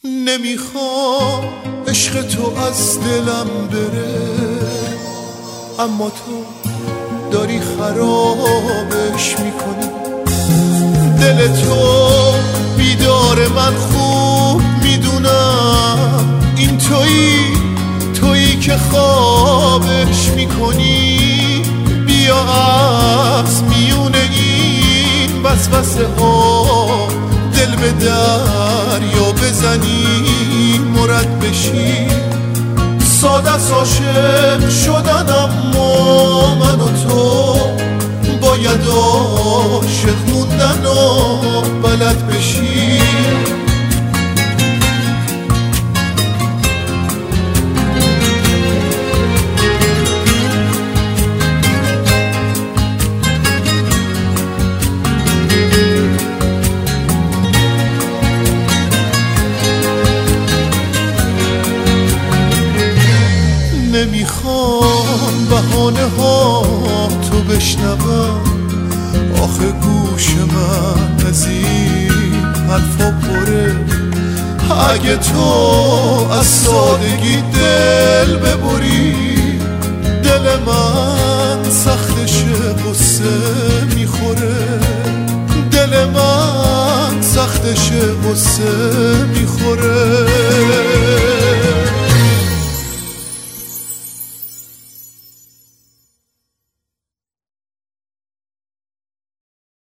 نمیخوام عشق تو از دلم بره، اما تو داری خرابش میکنی. دل تو بیدار، من خوب میدونم این تویی که خوابش میکنی. بیا از میونه این وسوسه ها دل به دریا بزنی، مرد بشی. ساده عاشق شدن، اما من و تو باید عاشق موندن و بلد بشی. نمیخوام بهانه ها تو بشنوم، آخه گوش من از این حرفا پره. اگه تو از سادگی دل ببری، دل من سختشه قصه میخوره. دل من سختشه قصه میخوره.